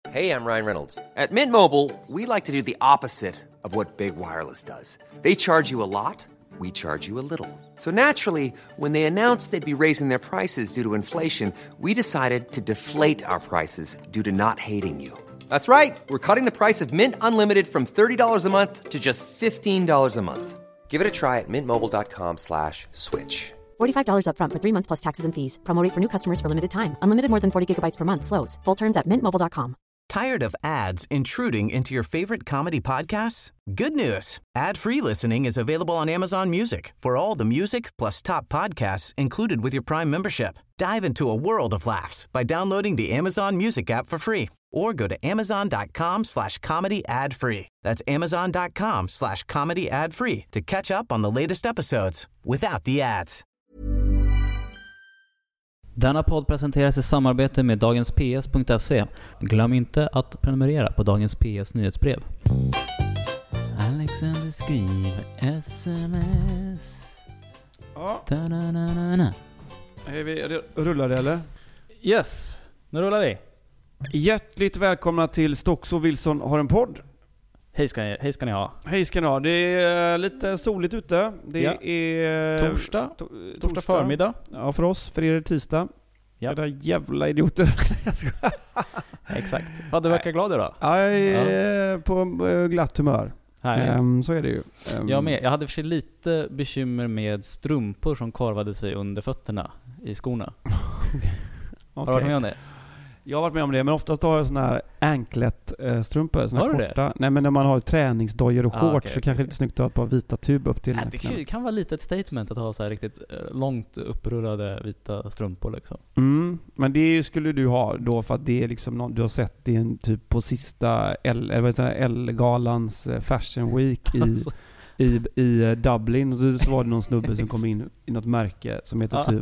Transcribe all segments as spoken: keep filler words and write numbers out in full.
Hey, I'm Ryan Reynolds. At Mint Mobile, we like to do the opposite of what Big Wireless does. They charge you a lot, we charge you a little. So naturally, when they announced they'd be raising their prices due to inflation, we decided to deflate our prices due to not hating you. That's right. We're cutting the price of Mint Unlimited from thirty dollars a month to just fifteen dollars a month. Give it a try at mintmobile.com slash switch. forty-five dollars up front for three months plus taxes and fees. Promo rate for new customers for limited time. Unlimited more than forty gigabytes per month slows. Full terms at mint mobile dot com. Tired of ads intruding into your favorite comedy podcasts? Good news. Ad-free listening is available on Amazon Music for all the music plus top podcasts included with your Prime membership. Dive into a world of laughs by downloading the Amazon Music app for free or go to amazon.com slash comedy ad free. That's amazon.com slash comedy ad free to catch up on the latest episodes without the ads. Denna podd presenteras i samarbete med dagens p s punkt se. Glöm inte att prenumerera på Dagens P S nyhetsbrev. Alexander skriver sms. Ja. Ta-na-na-na-na. Är vi rullar det eller? Yes, nu rullar vi. Hjärtligt välkomna till Stocks och Wilson har en podd. Hej ska ni, hej ska ni ha. Hej ska ni ha. Det är lite soligt ute. Det Ja. är Torsdag. to- Torsdag förmiddag. Ja, för oss. För er är det tisdag. Ja. Era jävla idioter. Jag skojar. Exakt. Vad du verkar glad idag. Ja, jag är på eh, glatt humör. Härligt. Um, så är det ju. Um, Jag med. Jag hade för sig lite bekymmer med strumpor som korvade sig under fötterna i skorna. Har du varit med om det? Jag har varit med om det, men oftast har jag såna här anklet-strumpor. Såna Har du korta. det? Nej, men när man har träningsdojor och Ah, shorts okej, så kanske okej. det är snyggt att ha ett par vita tub upp till Nej, anklarna. det kan vara lite ett statement att ha så här riktigt eh, långt upprullade vita strumpor liksom. Mm, men det skulle du ha då för att det är liksom någon, du har sett det en typ på sista L, eller vad heter det, L-galans eh, Fashion Week i, Alltså. i, i eh, Dublin, och så, så var det någon snubbe som kom in i något märke som heter Ja. typ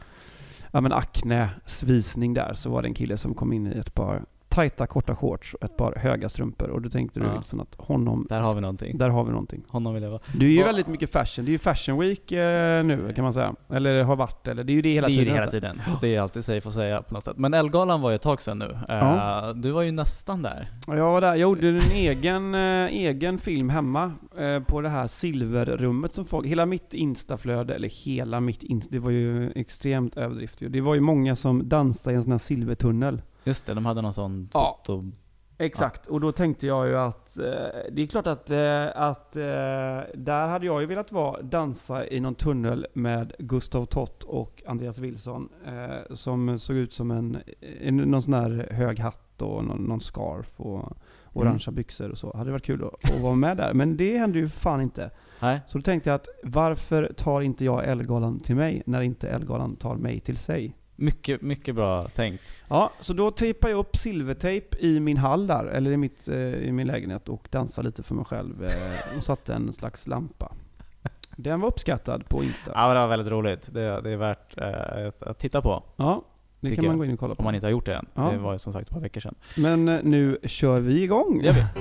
ja men Acnes visning där, så var det en kille som kom in i ett par tajta korta shorts och ett par höga strumpor, och då tänkte du Ja. liksom att honom, Där har vi någonting. där har vi någonting. Honom vill jag vara. Du är ju Vad- väldigt mycket fashion. Det är ju Fashion Week eh, nu kan man säga. Eller har varit, eller det är ju det hela det är ju tiden. det hela tiden. Så det är alltid safe att säga på något sätt. Men Elgalan var ju ett tag sedan nu. Ja. Uh, du var ju nästan där. Jag var där. Jag gjorde en egen, eh, egen film hemma eh, på det här silverrummet som folk, hela mitt instaflöde, eller hela mitt insta, det var ju extremt överdrift. Det var ju många som dansade i en sån här silvertunnel. Just det, de hade någon sån Ja. foto... Exakt, och då tänkte jag ju att eh, det är klart att, eh, att eh, där hade jag ju velat vara dansa i någon tunnel med Gustav Tott och Andreas Wilson eh, som såg ut som en, en någon sån här hög hatt och någon, någon scarf och orangea Mm. byxor och så. Hade det varit kul att, att vara med där, men det hände ju fan inte. Nej. Så då tänkte jag att varför tar inte jag Elgalan till mig när inte Elgalan tar mig till sig? Mycket, mycket bra tänkt. Ja, så då tejpade jag upp silvertejp i min hall där, eller i, mitt, eh, i min lägenhet, och dansade lite för mig själv eh, och satte en slags lampa. Den var uppskattad på Insta. Ja, men det var väldigt roligt. Det, det är värt uh, att, att titta på. Ja, det Tycker kan man jag. gå in och kolla på. Om man inte har gjort det än. Ja. Det var ju som sagt ett par veckor sedan. Men eh, nu kör vi igång. Det gör vi.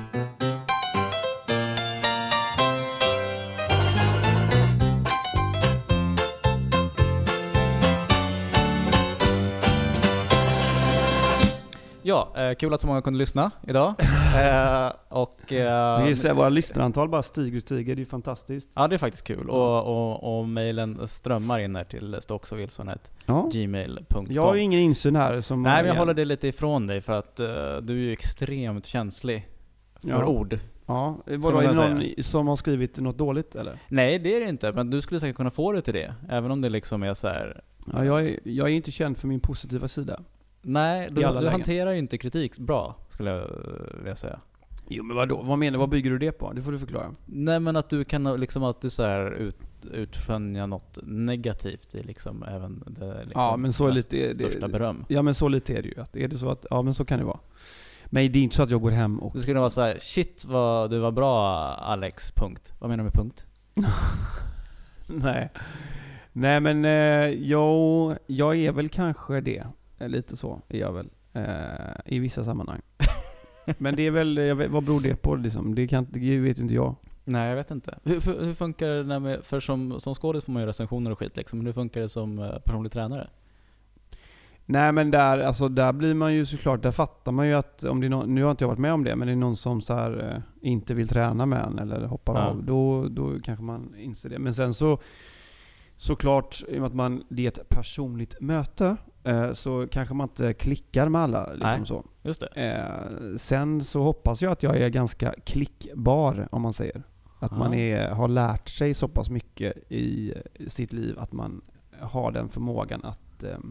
Ja, eh, kul att så många kunde lyssna idag. eh, och, eh, Vi ser våra lyssnarantal bara stiger och stiger. Det är ju fantastiskt. ja, det är faktiskt kul. Och, och, och mejlen strömmar in här till stocksowilson at Ja. gmail punkt com. Jag har ju ingen insyn här. Som Nej, men jag håller det lite ifrån dig för att uh, du är ju extremt känslig för Ja. ord. Ja, Ska vadå, man är det säga. någon som har skrivit något dåligt eller? Nej, det är det inte. Men du skulle säkert kunna få det till det. Även om det liksom är så här. Ja, jag är, jag är inte känd för min positiva sida. Nej, du, I alla du lägen. hanterar ju inte kritik bra, skulle jag uh, vilja säga. Jo, men vadå? Vad menar, vad bygger du det på? Det får du förklara. Nej, men att du kan liksom att du så här ut, utfönja något negativt i liksom även det liksom Ja, men så är mest lite- det- största beröm. Ja, men så lite är det ju. Att är det så att, ja, men så kan det vara. Men det är inte så att jag går hem och... Det skulle vara så här: shit vad du var bra Alex, punkt. Vad menar du med punkt? Nej. Nej, men eh, jo, jag är väl kanske det. Eh, Lite så är jag väl. Eh, I vissa sammanhang. Men det är väl, jag vet, vad beror det på liksom? Det, kan, det vet inte jag. Nej, jag vet inte. Hur, hur, hur funkar det när med, för som, som skådis får man ju recensioner och skit liksom, men hur funkar det som eh, personlig tränare? Nej, men där, alltså, där blir man ju såklart, där fattar man ju att om det är någon, nu har inte jag varit med om det, men det är någon som så här, eh, inte vill träna med en eller hoppar Ja. av, då, då kanske man inser det. Men sen så såklart, i och med att man, det är ett personligt möte, eh, så kanske man inte klickar med alla. Liksom. Nej. Så. Just det. Eh, sen så hoppas jag att jag är ganska klickbar, om man säger. Att Ja. man är, har lärt sig så pass mycket i sitt liv att man har den förmågan att eh,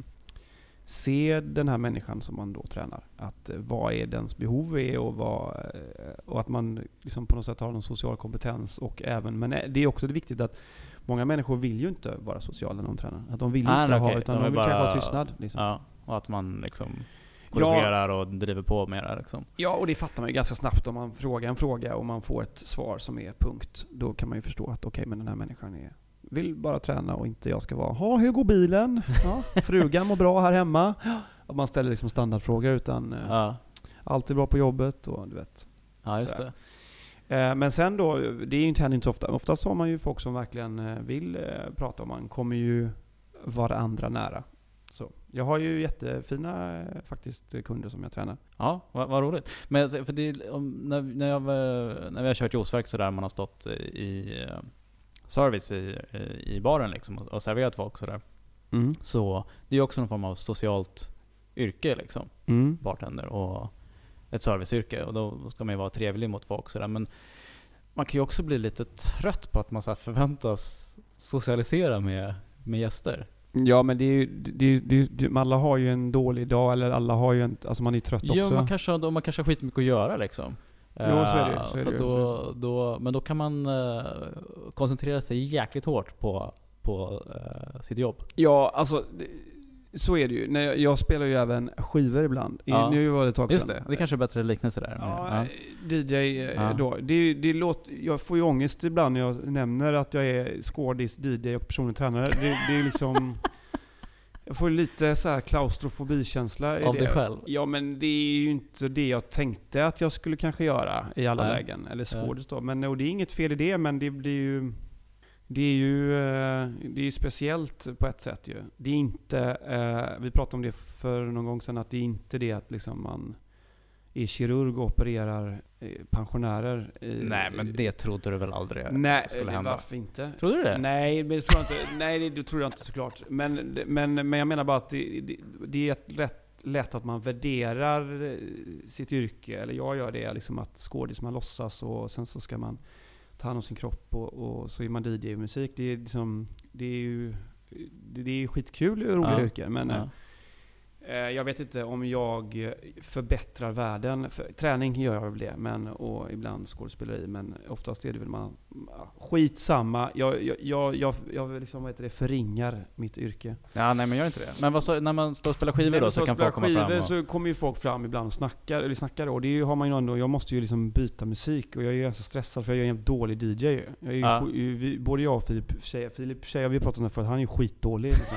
se den här människan som man då tränar. Att eh, vad är dens behov är och, vad, eh, och att man liksom på något sätt har någon social kompetens. Och även, men det är också det viktigt att många människor vill ju inte vara sociala när de tränar. Att de vill Ah, inte okej. ha, utan De de, vill vill kanske bara- ha tystnad. Liksom. Ja, och att man liksom korrigerar och driver på med det liksom. Ja, och det fattar man ju ganska snabbt om man frågar en fråga och man får ett svar som är punkt. Då kan man ju förstå att okej, okay, men den här människan är, vill bara träna och inte jag ska vara, ha hur går bilen? Ja, frugan mår bra här hemma. Att man ställer liksom standardfrågor utan eh, Ja, allt är bra på jobbet och du vet. ja just Så det. Eh, men sen då, det är ju inte, inte så ofta. Oftast har man ju folk som verkligen eh, vill eh, prata om, man kommer ju varandra nära. Så jag har ju jättefina eh, faktiskt kunder som jag tränar. Ja, vad, vad roligt. Men alltså, för det, om, när, när, jag, var- när vi har kört juiceverk så där, man har stått i eh, service i, i baren liksom, och, och serverat folk så där. Mm. Så det är ju också någon form av socialt yrke liksom, Mm. bartender och ett serviceyrke, och då ska man ju vara trevlig mot folk så där. Men man kan ju också bli lite trött på att man så här förväntas socialisera med, med gäster. Ja, men det är ju, det är, ju- det är, ju- alla har ju en dålig dag, eller alla har ju en, alltså man är trött Jo, också. man kanske, har- man kanske har skitmycket att göra liksom. Jo, så är det ju, Eh, så är så det ju. då, då, men då kan man eh, koncentrera sig jäkligt hårt på, på eh, sitt jobb. Ja, alltså det- så är det ju. När jag, jag spelar ju även skivor ibland. I, Ja. Nu var det ett tag Just sedan. det, det kanske är bättre liknelse där. Ja, D J eh, Ja. då. Det, det låter, jag får ju ångest ibland när jag nämner att jag är skådis, D J och personlig tränare. Det, det är liksom... Jag får lite så här klaustrofobikänsla i Av det. dig själv? Ja, men det är ju inte det jag tänkte att jag skulle kanske göra i alla Nej. lägen. Eller skådis då. Men och det är inget fel i det, men det blir ju... Det är ju, eh, det är ju speciellt på ett sätt ju. Det är inte, eh, vi pratade om det för någon gång sedan, att det är inte det att liksom man är kirurg och opererar eh, pensionärer. I, Nej, men det trodde du väl aldrig nej, skulle eh, hända? varför inte? Trodde du det? Nej, men det tror jag inte. Nej, det, det tror jag inte såklart. Men, men, men jag menar bara att det, det, det är ett rätt lätt att man värderar eh, sitt yrke, eller jag gör det, liksom att skådis, man låtsas och sen så ska man ta hand om sin kropp och, och så är man D J i musik. Det är liksom, det är ju det, det är skitkul och roliga Ja. yrken, men Ja. eh, jag vet inte om jag förbättrar världen. För, träning gör jag väl det, men, och ibland skådespeleri, men oftast är det väl man ja, skitsamma. Jag, jag, jag, jag, jag liksom, vad heter det, förringar mitt yrke. Ja, nej men gör inte det. Men vad så, när man står och spelar skivor Nej, då men så kan spelar folk komma fram skivor och... så kommer ju folk fram ibland och snackar, eller snackar då. Det är ju, har man ju ändå, jag måste ju liksom byta musik och jag är ju ganska stressad för jag är en dålig D J. Jag är ju, Ja. sk- vi, både jag och Filip Tjeja, Filip Tjeja, vi har pratat om det förut, han är ju skitdålig liksom.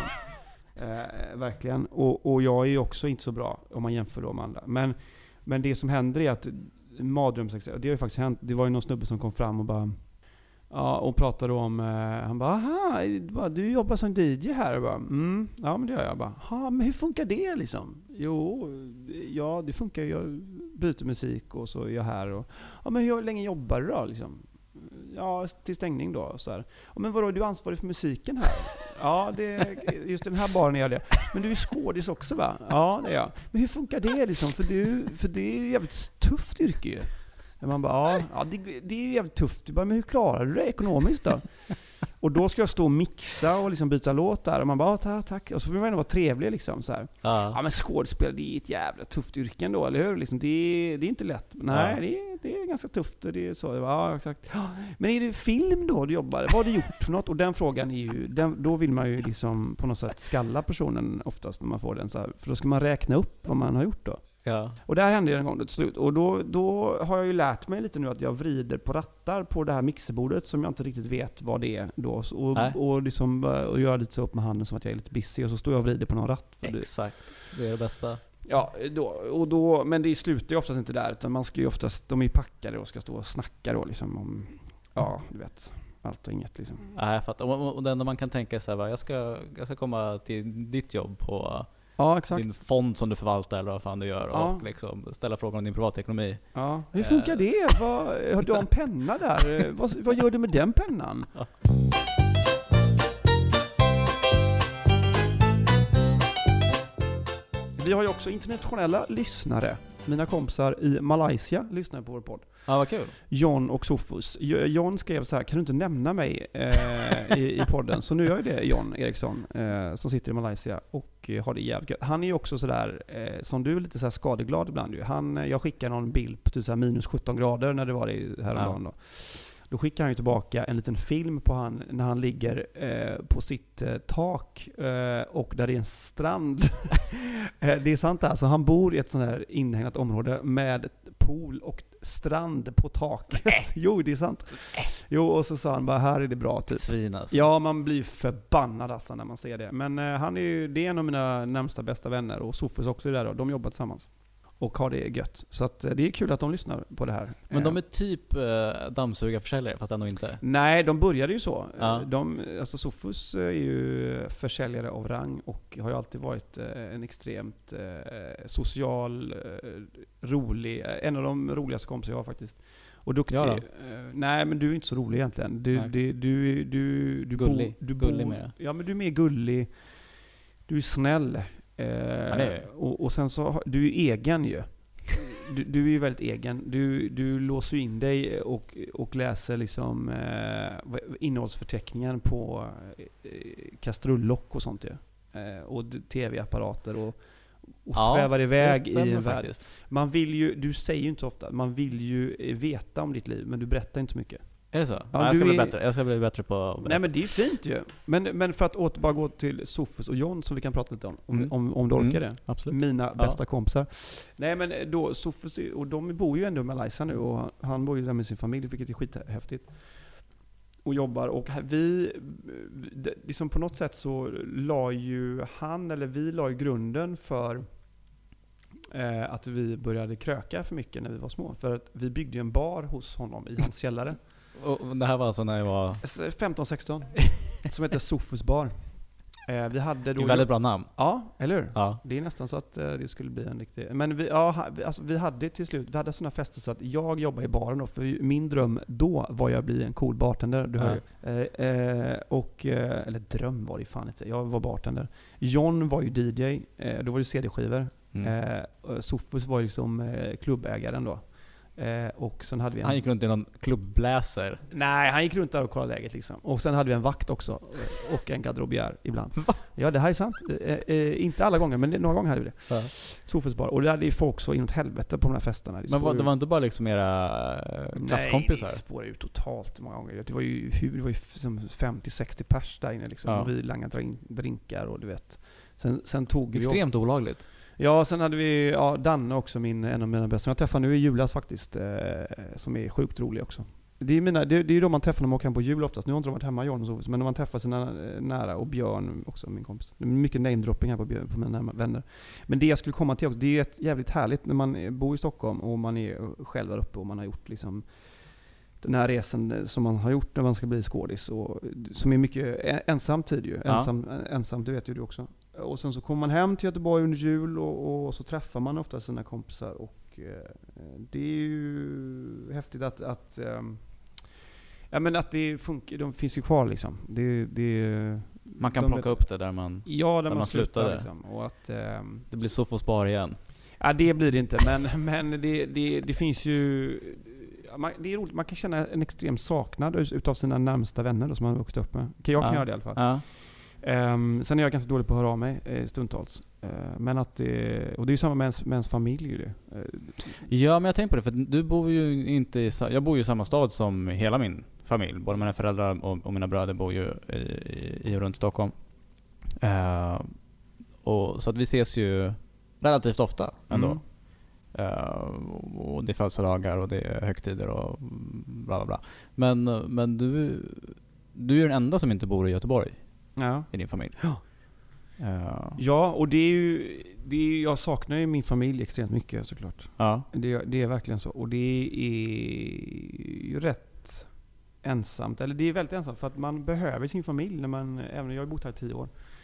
eh, verkligen. Och, och jag är ju också inte så bra om man jämför då med andra. Men, men det som händer är att mardrömsex, det har ju faktiskt hänt, det var ju någon snubbe som kom fram och bara ja, och pratade om, eh, han bara, aha, bara, du jobbar som D J här? Och bara, mm, ja men det gör jag. Bara, ja, men hur funkar det liksom? Jo, ja det funkar ju, jag byter musik och så är jag här. Och, ja men hur länge jobbar du då liksom? Ja, till stängning då. Så här. Ja, men vadå, du är ansvarig för musiken här? Ja, det, just den här baren är jag det. Men du är skådis också va? Ja, det är jag. Men hur funkar det liksom? För, du, för det är ju jävligt tufft yrke ju. Man bara, ja, ja det, det är ju jävligt tufft. Du bara, men hur klarar du det ekonomiskt då? Och då ska jag stå och mixa och liksom byta låt där. Och man bara, ja, tack. Och så får man ändå vara trevlig liksom så här. Ja. Ja, men skådespel, det är ett jävla tufft yrke ändå, eller hur? Liksom, det, är, det är inte lätt. Nej, Ja. det, är, det är ganska tufft. Och det är så. Ja, exakt. Ja, men är det film då du jobbar? Vad har du gjort för något? Och den frågan är ju, den, då vill man ju liksom på något sätt skalla personen oftast när man får den så här. För då ska man räkna upp vad man har gjort då. Ja. Och där hände det en gång till slut. Och då, då har jag ju lärt mig lite nu att jag vrider på rattar på det här mixerbordet som jag inte riktigt vet vad det är då. Nej. Och, och, liksom, och gör lite så upp med handen som att jag är lite busy. Och så står jag och vrider på någon ratt. För det, Exakt, det är det bästa. ja, då, och då, men det slutar ju oftast inte där. Utan man ska ju oftast, de är ju packade och ska stå och snacka då liksom om, ja du vet, allt och inget liksom. Ja, jag fattar. Och, och det enda man kan tänka sig är att jag ska, jag ska komma till ditt jobb på Ja, exakt. din fond som du förvaltar eller vad fan du gör Ja. och liksom ställa frågor om din privatekonomi. Ja. Hur funkar det? Vad, har du en penna där? vad, vad gör du med den pennan? Ja. Vi har ju också internationella lyssnare. Mina kompisar i Malaysia lyssnar på vår podd. Ja, vad kul. John och Sofus. J- John skrev så här: kan du inte nämna mig eh, i, i podden? Så nu gör jag det, John Eriksson, eh, som sitter i Malaysia och eh, har det jävligt gött. Han är ju också sådär, eh, som du är lite så här skadeglad ibland ju. Han, jag skickade någon bild på typ så här minus sjutton grader när det var det häromdagen då. Då skickar han ju tillbaka en liten film på han när han ligger eh, på sitt eh, tak eh, och där det är en strand. eh, det är sant alltså, han bor i ett sånt här inhägnat område med pool och strand på taket. Jo, det är sant. Jo, och så sa han bara, här är det bra typ. Svin alltså. Ja, man blir förbannad alltså när man ser det. Men eh, han är ju, det är en av mina närmsta bästa vänner och Sofus också är där då. De jobbar tillsammans och har det gött. Så att, det är kul att de lyssnar på det här. Men de är typ eh, dammsugarförsäljare fast ändå inte. Nej, de började ju så. Ja. De, alltså Sofus är ju försäljare av rang och har ju alltid varit en extremt eh, social, eh, rolig, en av de roligaste kompisar jag har faktiskt. Och duktig. Ja då. Eh, nej, men du är inte så rolig egentligen. Du, Nej. du, du, du, du, Gullig. Bo, du Gullig bor- med det. Ja, men du är mer gullig. Du är snäll. Eh, Ja, det är jag. och, och sen så, har- du är egen ju. Du, du är ju väldigt egen. Du, du låser in dig och, och läser liksom eh, vad- innehållsförteckningen på eh, kastrullock och sånt ju. Eh, och d- tv-apparater och, och Ja, svävar iväg det i stämmer en värld. faktiskt. Man vill ju, du säger ju inte så ofta, man vill ju eh, veta om ditt liv, men du berättar inte så mycket. Är det så? Ja, Ja, jag, du ska bli är- bättre. jag ska bli bättre på att berätta. Nej men det är fint ju. Men, men för att åter bara gå till Sofus och John som vi kan prata lite om, om, Mm. om, om du orkar Mm, det. absolut. Mina Ja. bästa kompisar. Nej men då, Sofus, och de bor ju ändå i Malaysia nu och han, han bor ju där med sin familj, vilket är skithäftigt. Och jobbar, och här- vi, det- liksom på något sätt så la ju han, eller vi la ju grunden för eh, att vi började kröka för mycket när vi var små. För att vi byggde ju en bar hos honom i hans källare. Och det här var alltså när jag var... femton sexton. Som heter Sofus bar. Eh, vi hade Det då... är väldigt bra namn. Ja, eller hur? Ja. Det är nästan så att eh, det skulle bli en riktig... Men vi, ja, ha- vi- alltså, vi hade till slut, vi hade sådana fester så att jag jobbar i baren då, för min dröm då var jag att bli en cool bartender, du hör ju. Eh, eh, och, eh, eller dröm var det fan inte, jag var bartender. John var ju D J, eh, då var det C D-skivor. Mm. Eh, och Sofus var ju som eh, klubbägaren då. Eh, och sen hade vi en... Han gick runt i någon klubbbläser. Nej, han gick runt där och kollade läget liksom. Och sen hade vi en vakt också. Och en garderobiär ibland. Ja, det här är sant. Eh, eh, inte alla gånger, men det- några gånger hade vi det. Ja. Sofus bar. Och det hade ju folk så inåt helvete på de här festerna. Men var, det var inte bara liksom era eh, klasskompisar? Nej, det spårade ut totalt många gånger. Det var ju, hur- det var ju f- som femtio sextio pers där inne liksom. Ja. Och vi langade drink- drinkar och du vet. Sen, sen tog vi... Extremt olagligt. Ja, sen hade vi ja, Danne också, min, en av mina bästa, som jag träffade nu i julas faktiskt, eh, som är sjukt rolig också. Det är, mina, det, det är ju de man träffar när man åker hem på jul oftast. Nu har inte de varit hemma, John och Sofus, men när man träffar sina eh, nära, och Björn också, min kompis. Det är mycket namedropping här på, Björn, på mina närma vänner. Men det jag skulle komma till också, det är ett jävligt härligt när man bor i Stockholm och man är själv där uppe och man har gjort liksom den här resan som man har gjort när man ska bli skådis, och som är mycket ensam tid ju. Ja. Ensam, ensam, det vet ju du också. Och sen så kommer man hem till Göteborg under jul och, och så träffar man ofta sina kompisar, och eh, det är ju häftigt att, att ehm, ja, men att det funkar, de finns ju kvar liksom. Det, det, Man kan de- plocka upp det där man... Ja, där, där man, man slutar slutade. liksom. Och att, ehm, Det blir Sofos bar igen. ja, det blir det inte, men, men det, det, det finns ju... ja, Man, det är roligt, man kan känna en extrem saknad utav sina närmsta vänner då, som man har vuxit upp med. Jag kan Ja. göra det i alla fall. Ja. Ehm, sen är jag ganska dålig på att höra av mig eh, stundtals. Eh, men att det, och det är ju samma med ens, med ens familj ju det. Eh, Ja, men jag tänkte på det, för du bor ju inte i... sa- Jag bor ju i samma stad som hela min familj. Både mina föräldrar och, och mina bröder bor ju i, i, i och runt Stockholm. Eh, och, så att vi ses ju relativt ofta ändå. Mm. Eh, och det är födelsedagar och det är högtider och bla bla bla. Men, men du, du är den enda som inte bor i Göteborg ja. i din familj. Ja. Eh, Ja, och det är ju, det är, jag saknar ju min familj extremt mycket såklart. ja. Det, det är verkligen så. Och det är ju rätt ensamt. Eller det är väldigt ensamt för att man behöver sin familj när man, även jag har bott här i tio år.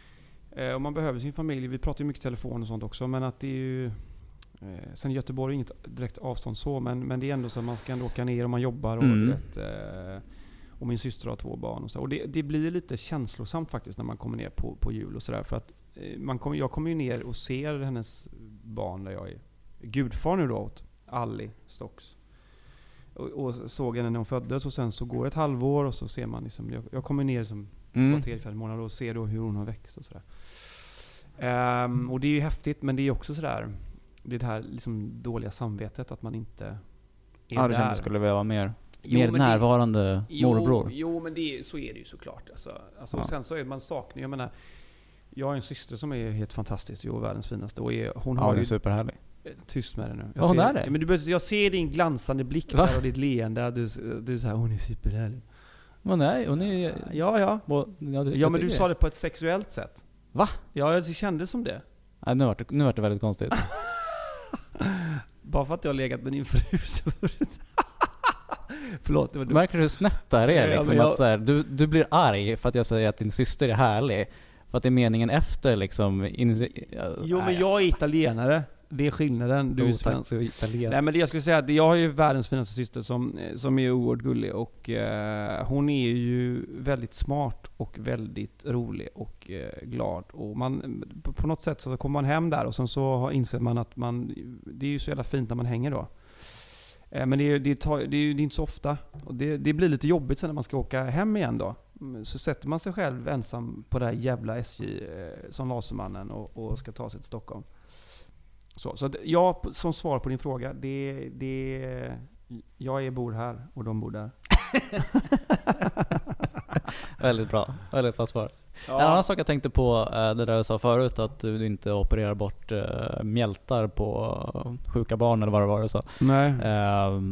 Eh, och man behöver sin familj. Vi pratar ju mycket telefon och sånt också, men att det är ju... Eh, sen Göteborg är inget direkt avstånd så, men, men det är ändå så att man ska ändå åka ner och man jobbar och Mm. du vet... Eh, och min syster har två barn och så. Och det, det blir lite känslosamt faktiskt när man kommer ner på, på jul och sådär. För att eh, man kommer, jag kommer ju ner och ser hennes barn där jag är gudfar nu då åt Alli Stocks. Och, och såg henne när hon föddes och sen så går ett halvår och så ser man liksom, jag, jag kommer ner som Mm. var tredje, fjärde månad och ser då hur hon har växt och sådär. Um, och det är ju häftigt, men det är också sådär, det är det här liksom dåliga samvetet att man inte är Ja, det där. kändes skulle vilja vara mer, Jo, mer men närvarande det, morbror. Jo, jo men det, så är det ju såklart. Alltså, alltså, Ja. och sen så är man saknar, jag menar, jag har en syster som är helt fantastisk, jo, världens finaste. Och är, hon Ja, har det är ju... superhärlig. Tyst med det nu. Ja, hon ser, är det. Men du, bör- jag ser din glansande blick Va? där och ditt leende. Du, du är såhär, hon är superhärlig. Men nej, hon är... Ja, ja. Och, ja, Ja, men du sa det på ett sexuellt sätt. Va? Ja, det kändes som det. Nej, nu vart det, nu vart det väldigt konstigt. Bara för att jag har legat med din fru så... Förlåt, det var Du du. märker hur snett det här är Ja, liksom, men jag- att så här, du, du blir arg för att jag säger att din syster är härlig. För att det är meningen efter liksom... In, Jo, men jag är italienare. Det är skillnaden. Du är svensk. Italien. Nej, men det jag skulle säga är att jag har ju världens finaste syster som, som är oerhört gullig och eh, hon är ju väldigt smart och väldigt rolig och eh, glad. Och man, på, på något sätt så kommer man hem där och sen så inser man att man, det är ju så jävla fint när man hänger då. Eh, men det är, det, tar, det, är, det är inte så ofta. Och det, det blir lite jobbigt sen när man ska åka hem igen då. Så sätter man sig själv ensam på det här jävla S J eh, som Lasermannen och, och ska ta sig till Stockholm. Så, så att jag, som svar på din fråga, det, det, jag är bor här och de bor där. Väldigt bra. Väldigt bra svar. Ja. En annan sak jag tänkte på, eh, det där jag sa förut, att du inte opererar bort uh, mjältar på uh, sjuka barn eller vad det var du sa. Nej. Uh,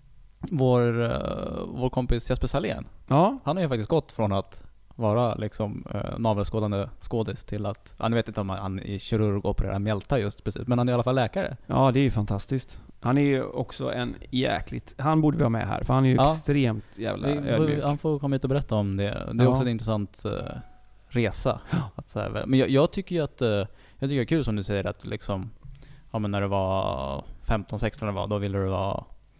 vår, uh, vår kompis Jesper Salén, Ja. han har ju faktiskt gått från att vara liksom uh, navelskådande skådis till att, han vet inte om han är kirurg och opererar mjältar just precis, men han är i alla fall läkare. Ja, det är ju fantastiskt. Han är ju också en jäkligt... Han borde vara med här, för han är ju Ja. extremt jävla Vi får, ödmjuk. han får komma hit och berätta om det. Det är Ja. också en intressant uh, resa. Att så här, men jag, jag tycker ju att uh, jag tycker det är kul som du säger att liksom, ja, men när du var femton sexton eller vad, då ville du vara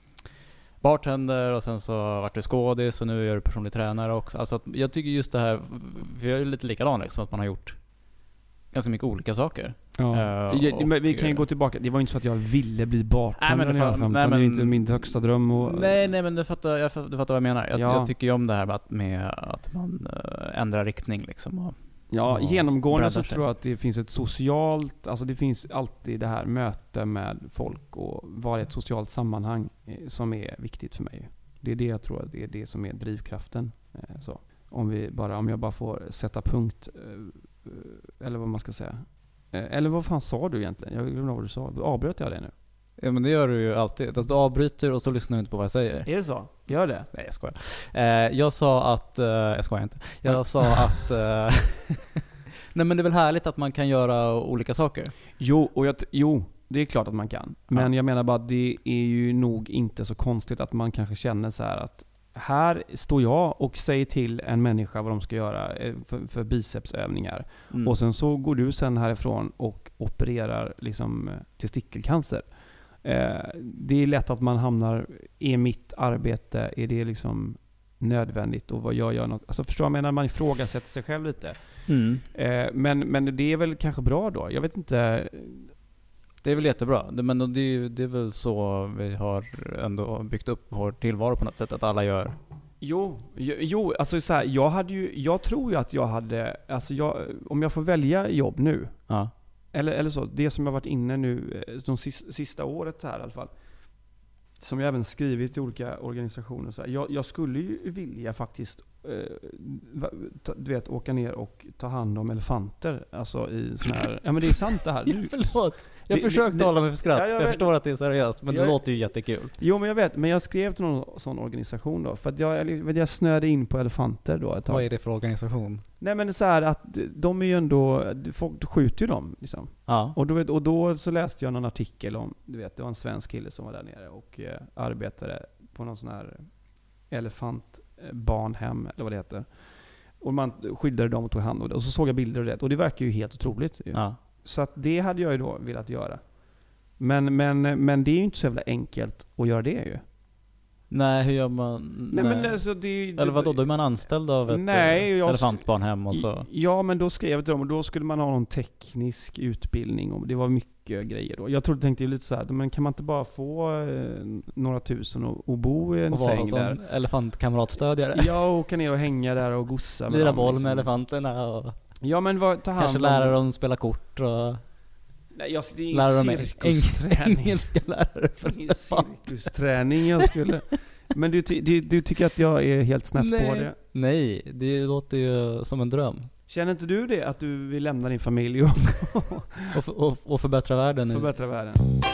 bartender och sen så vart du skådis och nu är du personlig tränare också. Alltså att jag tycker just det här, för jag är lite likadan liksom, att man har gjort ganska mycket olika saker. Ja. Uh, Ja, men vi kan ju och- gå tillbaka. Det var inte så att jag ville bli Nej, bartender men det när jag var fan- femton. nej, men- Det är inte min högsta dröm. Och, Nej, nej, men du fattar, jag, fatt- du fattar vad jag menar. Jag, Ja. jag tycker ju om det här med att, med att man uh, ändrar riktning liksom. Och, Ja, Ja, genomgående så breddar sig. tror jag att det finns ett socialt, alltså det finns alltid det här möte med folk och vara i ett socialt sammanhang eh, som är viktigt för mig. Det är det jag tror att det är det som är drivkraften. eh, Så. Om, vi bara, om jag bara får sätta punkt, eh, eller vad man ska säga. Eh, Eller vad fan sa du egentligen? Jag glömde vad du sa. Avbröt jag det nu? ja, men det gör du ju alltid. Alltså, du avbryter och så lyssnar du inte på vad jag säger. Är det så? Gör det? Nej, jag skojar. Eh, jag sa att... Eh, jag skojar inte. Jag sa att... Eh, nej, men det är väl härligt att man kan göra olika saker. Jo, och jag t- jo, det är klart att man kan. Men Ja. jag menar bara att det är ju nog inte så konstigt att man kanske känner så här att här står jag och säger till en människa vad de ska göra eh, för, för bicepsövningar. Mm. Och sen så går du sen härifrån och opererar liksom eh, testikelcancer. Eh, det är lätt att man hamnar, är mitt arbete, är det liksom nödvändigt och vad jag gör något. Alltså förstår jag, menar man ifrågasätter sig själv lite. Mm. Eh, men, men det är väl kanske bra då. Jag vet inte. Det är väl jättebra. Det, men det är, ju- det är väl så vi har ändå byggt upp vår tillvaro på något sätt. Att alla gör... Jo, jo, jo alltså så här, jag hade ju, jag tror ju att jag hade, alltså jag, om jag får välja jobb nu, Ja. eller, eller så, det som jag varit inne nu, eh, de sista, sista året här i alla fall, som jag även skrivit i olika organisationer, så här, jag, jag skulle ju vilja faktiskt, eh, va- ta, du vet, åka ner och ta hand om elefanter, alltså i sån här, ja men det är sant det här. Du, Förlåt. Jag Det- försökte det- hålla mig för skratt. Ja, jag för jag vet. förstår att det är seriöst. Men det Jag- låter ju jättekul. jo men jag vet, men jag skrev till någon sån organisation då, för att jag, jag, jag snöade in på elefanter då ett tag. Vad är det för organisation? Nej men det är så här att de är ju ändå, folk skjuter ju dem liksom. Ja. Och då, och då så läste jag någon artikel om, du vet, det var en svensk kille som var där nere och eh, arbetade på någon sån här elefantbarnhem, eller vad det heter. Och man skyddade dem och tog hand om det. Och så såg jag bilder och det. Och det verkar ju helt otroligt. Ja. Så att det hade jag ju då velat göra. Men, men, men det är ju inte så jävla enkelt att göra det ju. Nej, hur gör man? Nej, nej. Men alltså det, Eller vadå, då är man anställd av ett nej, jag, elefantbarnhem och så? Ja, men då skrev jag till dem och då skulle man ha någon teknisk utbildning och det var mycket grejer då. Jag trodde, tänkte ju lite så här, men kan man inte bara få eh, några tusen och, och bo i en och säng där? Och vara elefantkamratstödjare? Ja, och åka ner och hänga där och gossa med lira dem, boll liksom. med elefanterna och ja, men vad, ta hand kanske om... lära dem spela kort och... Nej, jag, det är lära dem cirkusträning. engelska lärare för elefant. Cirkusträning jag skulle... Men du, du, du tycker att jag är helt snett Nej. på det? Nej, det låter ju som en dröm. Känner inte du det? Att du vill lämna din familj och, och, och, och förbättra världen? förbättra världen?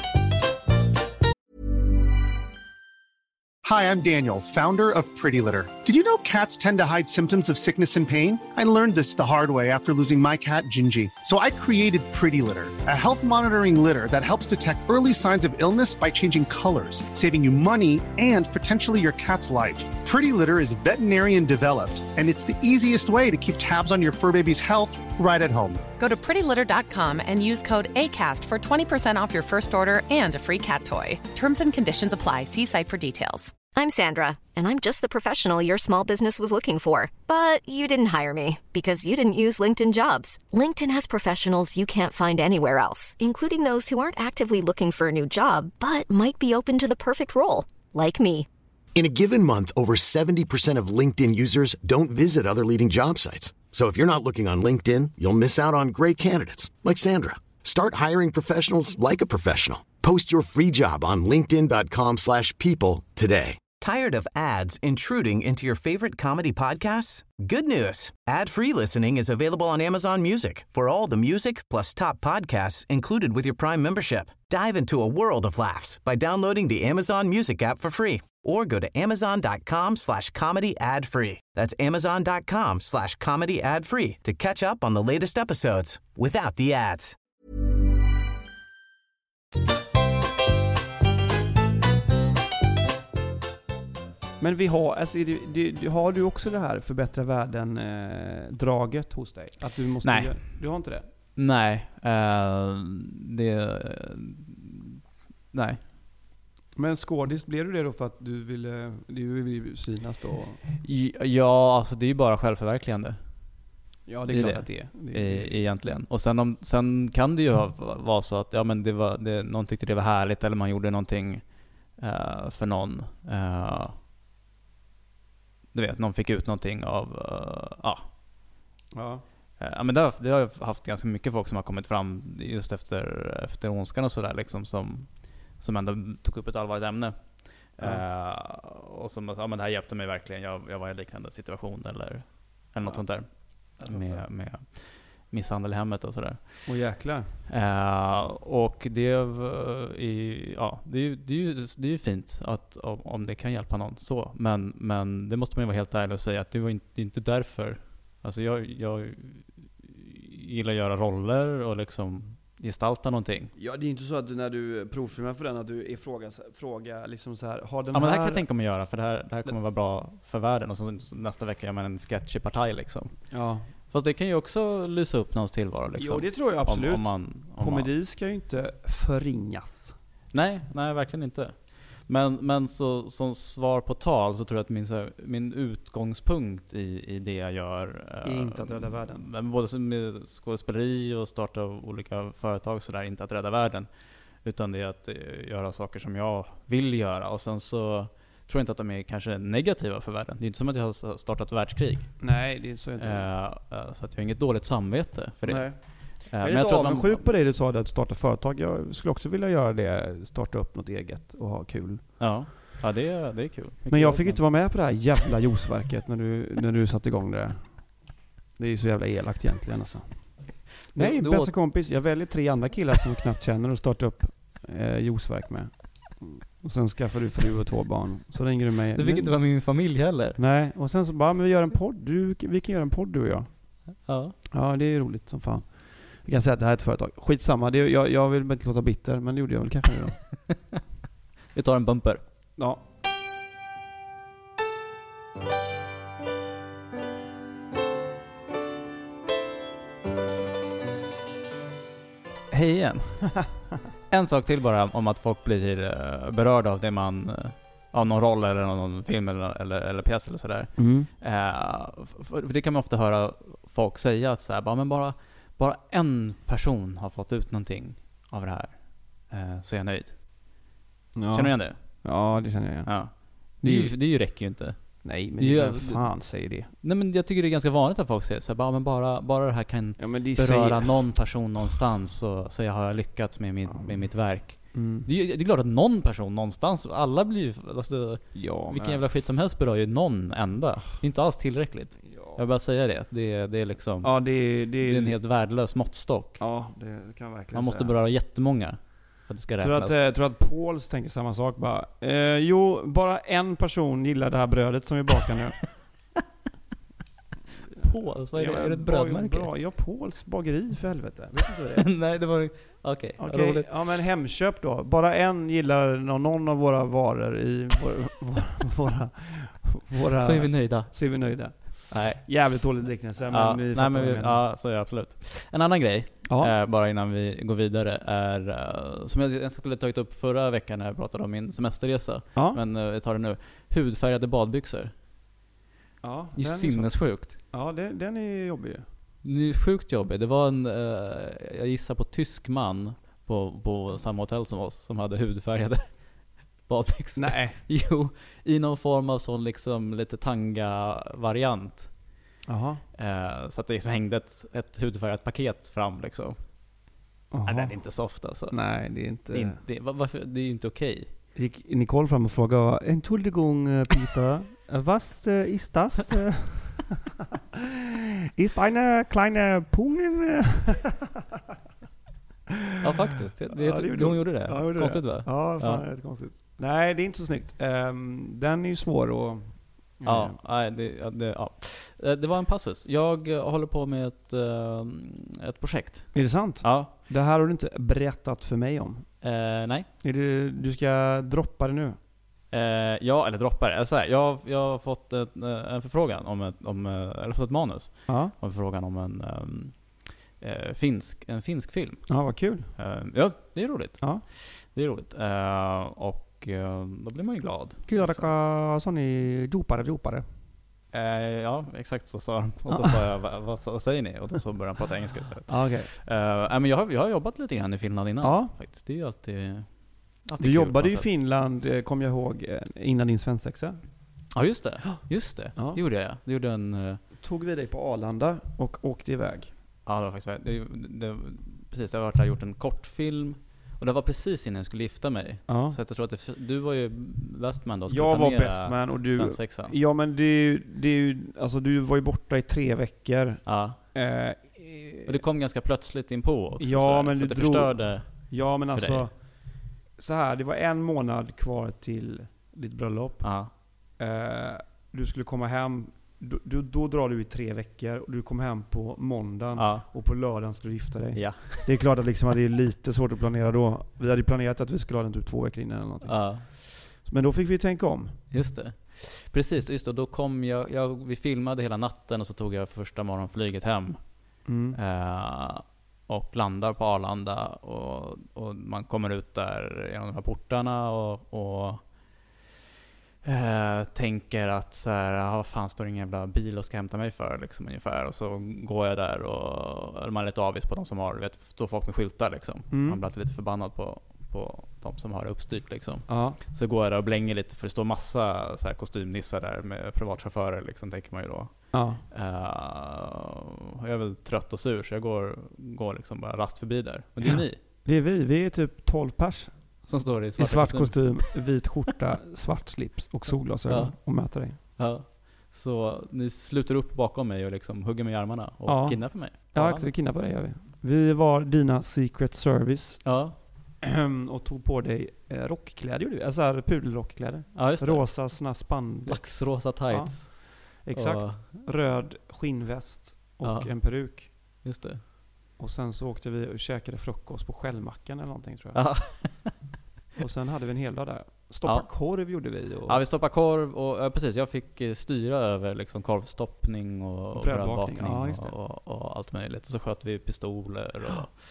Hi, I'm Daniel, founder of Pretty Litter. Did you know cats tend to hide symptoms of sickness and pain? I learned this the hard way after losing my cat, Gingy. So I created Pretty Litter, a health monitoring litter that helps detect early signs of illness by changing colors, saving you money and potentially your cat's life. Pretty Litter is veterinarian developed, and it's the easiest way to keep tabs on your fur baby's health right at home. Go to pretty litter dot com and use code ACAST for twenty percent off your first order and a free cat toy. Terms and conditions apply. See site for details. I'm Sandra, and I'm just the professional your small business was looking for. But you didn't hire me because you didn't use LinkedIn Jobs. LinkedIn has professionals you can't find anywhere else, including those who aren't actively looking for a new job, but might be open to the perfect role, like me. In a given month, over seventy percent of LinkedIn users don't visit other leading job sites. So if you're not looking on LinkedIn, you'll miss out on great candidates like Sandra. Start hiring professionals like a professional. Post your free job on linkedin dot com slash people today. Tired of ads intruding into your favorite comedy podcasts? Good news. Ad-free listening is available on Amazon Music for all the music plus top podcasts included with your Prime membership. Dive into a world of laughs by downloading the Amazon Music app for free or go to amazon dot com slash comedy ad free. That's amazon dot com slash comedy ad free to catch up on the latest episodes without the ads. Men vi har, alltså, det, det, har du också det här förbättra världen-draget eh, hos dig? Att du måste Nej. Göra, du har inte det? Nej. Uh, det... Nej. Men skådis, blev du det då för att du ville, du vill synas då? Ja, alltså det är ju bara självförverkligande. Ja, det är det klart är att det är. Det är. är. Egentligen. Och sen, om, sen kan det ju vara så att ja, men det var, det, någon tyckte det var härligt eller man gjorde någonting uh, för någon. Uh, du vet, någon fick ut någonting av... Uh, ja. Ja. Uh, ja, men det har, det har jag haft ganska mycket folk som har kommit fram just efter, efter Onskan och sådär liksom som, som ändå tog upp ett allvarligt ämne. Ja. Uh, och som ja, men det här hjälpte mig verkligen. Jag, jag var i en liknande situation eller, eller något ja. sånt där. Med, med misshandel i hemmet och sådär. Och jäklar. Uh, och det är, ja, det är, det är ju det är ju fint att, om det kan hjälpa någon så. Men, men det måste man ju vara helt ärlig och säga att det var inte, det är inte därför. Alltså jag, jag gillar att göra roller och liksom gestalta någonting. Ja, det är inte så att du, när du provfilmar för den att du är fråga, fråga liksom så här, har den ja, men det här här... kan jag tänka mig att göra för det här, det här kommer vara bra för världen och så nästa vecka gör man en sketch i partaj liksom. Ja. Fast det kan ju också lysa upp någons tillvaro liksom. Jo, det tror jag absolut. Om, om man, om Komedi man... ska ju inte förringas. Nej, nej verkligen inte. Men, men så, som svar på tal så tror jag att min, så här, min utgångspunkt i, i det jag gör är äh, inte att rädda världen. Men både med skådespeleri och starta olika företag så där, inte att rädda världen. Utan det är att uh, göra saker som jag vill göra. Och sen så tror jag inte att de är kanske negativa för världen. Det är inte som att jag har startat världskrig. Nej, det är så inte. Uh, uh, så att jag har inget dåligt samvete för det. Nej. Jag är lite avundsjuk på dig du sa att starta företag. Jag skulle också vilja göra det. Starta upp något eget och ha kul. Ja, ja det, är, det är kul. Men jag fick inte vara med på det här jävla juiceverket när du, när du satte igång det där. Det är ju så jävla elakt egentligen alltså. Nej, bästa åt... kompis. Jag väljer tre andra killar som knappt känner och startar upp eh, juiceverk med. Och sen skaffar du fru och två barn. Så ringer du mig. Du fick inte vara med min familj heller. Nej, och sen så bara, men vi gör en podd. Du, vi kan göra en podd du och jag. Ja. Ja, det är roligt som fan. Jag kan säga att det här är ett företag. Skitsamma, det, jag, jag vill inte låta bitter, men det gjorde jag väl kanske då. Vi tar en bumper. Hej igen. En sak till bara om att folk blir uh, berörda av det man... Uh, av någon roll eller någon film eller, eller, eller pjäs eller sådär. Mm. Uh, för, för det kan man ofta höra folk säga att så här, bara, men bara, bara en person har fått ut någonting av det här. Uh, så är jag nöjd. Ja. Känner du igen det? Ja, det känner jag igen. Ja. Det, är ju, det är ju räcker ju inte. Nej, men det är fan säger det. Nej, men jag tycker det är ganska vanligt att folk säger så här, bara, men bara, bara det här kan ja, det beröra säger... någon person någonstans så, så jag har lyckats med, min, med mitt verk. Mm. Det, är, det är klart att någon person någonstans, alla blir ju, alltså, ja, vilken men... jävla skit som helst berör ju någon enda. Det är inte alls tillräckligt. Ja. Jag vill bara säga det. Det, det är liksom ja, det, det, det är en helt värdelös måttstock. Ja, det kan jag verkligen Man måste säga. beröra jättemånga. Jag tror att, jag tror att Pauls tänker samma sak bara. Eh, jo, bara en person gillar det här brödet som vi bakar nu. Pauls? Vad är det? Ja, är det ett brödmärke? Bra. Ja, Pauls bageri för helvete. Vet inte det? Nej, det var... Okej, okay. okay. Ja, men Hemköp då. Bara en gillar någon av våra varor i vår, våra, våra... Så är vi nöjda. Så är vi nöjda. Nej. Jävligt dålig liknelse. Ja, men vi nej, men vi, ja, så är det absolut. En annan grej, eh, bara innan vi går vidare, är eh, som jag, jag skulle tagit upp förra veckan när jag pratade om min semesterresa. Ja. Men eh, jag tar det nu. Hudfärgade badbyxor. Ja, det är sinnessjukt. Ja, det, den är jobbig. Det är sjukt jobbig. Det var en, eh, jag gissar på tysk man på, på samma hotell som oss som hade hudfärgade badbyxor. Nej. Jo, i någon form av sån liksom lite tanga-variant. Jaha. Eh, så att det liksom hängde ett, ett hudfärgat paket fram liksom. Nej, det är inte så ofta alltså. Nej, det är inte... Det är, inte, varför, det är inte okej. Gick Nicole fram och frågade: Entschuldigung, Peter, was äh, ist das? Ist eine kleine Pungen? Ja, faktiskt. Det, det, ja, det gjorde hon gjorde det. Ja, gjorde konstigt det. Va? Ja, fan, ja. Det är konstigt. Nej, det är inte så snyggt. Um, den är ju svår att... Ja, nej, det, det, ja. Det var en passus. Jag håller på med ett, ett projekt. Är det sant? Ja. Det här har du inte berättat för mig om. Eh, nej. Är det, du ska droppa det nu? Eh, ja, eller droppa det. Alltså, jag, jag har fått ett, en förfrågan om ett, om, eller fått ett manus. Ja. Om en förfrågan om en, um, eh, finsk, en finsk film. Ja, vad kul. Eh, ja, det är roligt. Ja. Det är roligt. Eh, och eh, då blir man ju glad. Kul att sån i dopare, dopare. Eh, ja, exakt så sa han. Och så sa jag, vad, vad, vad säger ni? Och då så började han prata engelska istället. Ah, okay. eh, men jag, har, jag har jobbat lite grann i Finland innan. Ja. Faktiskt. Det är ju alltid, alltid du jobbade i Finland, kom jag ihåg, innan din svensexa. Ja, just det. Just det. Ja. Det gjorde jag. Det gjorde en... Uh... Tog vi dig på Arlanda och åkte iväg. Ja, det var faktiskt... Det, det, precis, jag har varit där och gjort en kortfilm. Och det var precis innan jag skulle gifta mig. Ja. Så jag tror att det, du var ju bestman då. Jag var bestman och du... Svensexan. Ja, men det, det, alltså, du var ju borta i tre veckor. Ja. Eh, och det kom ganska plötsligt in på också. Ja, så, men så det det förstörde. Ja, men alltså... dig. Så här, det var en månad kvar till ditt bröllop. Ja. Eh, du skulle komma hem... Då, då, då drar du i tre veckor och du kom hem på måndagen. Ja. Och på lördagen skulle du gifta dig. Ja. Det är klart att liksom, det är lite svårt att planera då. Vi hade planerat att vi skulle ha den typ två veckor innan eller någonting. Ja. Men då fick vi tänka om. Just det. Precis, just det. Då kom jag, jag, vi filmade hela natten och så tog jag första morgonflyget hem. Mm. Eh, och landar på Arlanda och, och man kommer ut där genom de här portarna och, och Uh, tänker att så här, vad fan står det ingen jävla bil och ska hämta mig för liksom, ungefär. Och så går jag där och man är lite avis på de som har, vet, står folk med skyltar liksom. Mm. Man blir lite förbannad på, på de som har uppstyrt liksom. Ja. Så går jag där och blänger lite för det står massa så här, kostymnissar där med privatchaufförer liksom, tänker man ju då. Ja. Uh, jag är väl trött och sur så jag går, går liksom bara rast förbi där. Och det är ja. ni. Det är vi, vi är typ tolv pers. Som står i, I svart kostym, vit skjorta, svart slips och solglasögon ja. Och möter dig. Ja. Så ni sluter upp bakom mig och liksom hugger mig i armarna och ja. Kidnappar mig. Ja, exakt, vi kidnappar dig gör vi. Vi var dina Secret Service. Ja. Och tog på dig eh, rockkläder gjorde vi. Alltså här pudelrockkläder. Ja, just det. Rosa såna spann. Laxrosa tights. Ja. Exakt. Och röd skinnväst och ja. En peruk. Just det. Och sen så åkte vi och käkade frukost på Skällmackan eller någonting tror jag. Ja. Och sen hade vi en hel dag där. Stoppa ja. Korv gjorde vi. Och ja, vi stoppade korv och ja, precis. Jag fick styra över liksom korvstoppning och, och brödbakning ja, och, och, och allt möjligt. Och så sköt vi pistoler och